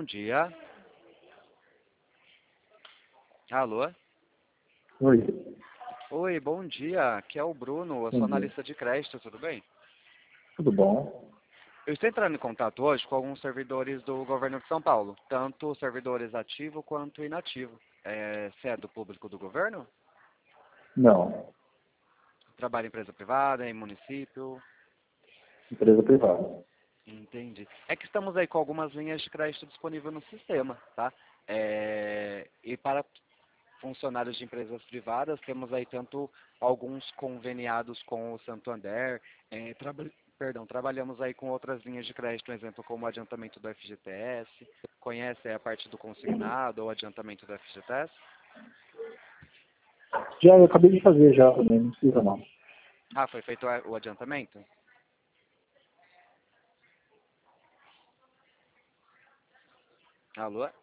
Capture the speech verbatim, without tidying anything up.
bom dia. Alô? Oi, Oi, bom dia. Aqui é o Bruno, eu sou bom dia. analista de crédito, tudo bem? Tudo bom? Eu estou entrando em contato hoje com alguns servidores do governo de São Paulo, tanto servidores ativo quanto inativo. É, você é do público do governo? Não, Trabalha em empresa privada, em município? empresa privada. Entendi. É que estamos aí com algumas linhas de crédito disponíveis no sistema, tá? É, e para funcionários de empresas privadas, temos aí tanto alguns conveniados com o Santander, eh, traba- perdão, trabalhamos aí com outras linhas de crédito, por exemplo, como o adiantamento do F G T S. Conhece a parte do consignado ou adiantamento do F G T S? Já eu acabei de fazer já também, não precisa não. Ah, foi feito a- o adiantamento? Alô?